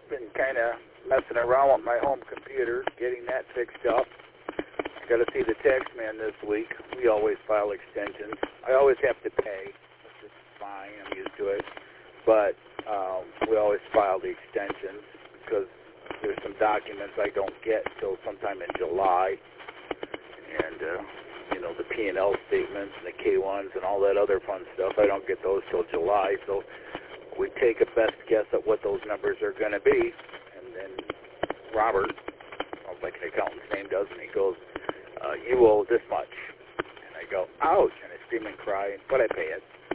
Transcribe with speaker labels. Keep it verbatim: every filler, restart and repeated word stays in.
Speaker 1: been kind of messing around with my home computer, getting that fixed up. Got to see the tax man this week. We always file extensions. I always have to pay, which is fine. I'm used to it. But um, we always file the extensions because there's some documents I don't get until sometime in July. And, uh, you know, the P and L statements and the K ones and all that other fun stuff, I don't get those till July. So we take a best guess at what those numbers are going to be. And then Robert, like an accountant's name does, and he goes, uh, you owe this much. And I go, ouch, and I scream and cry, but I pay it.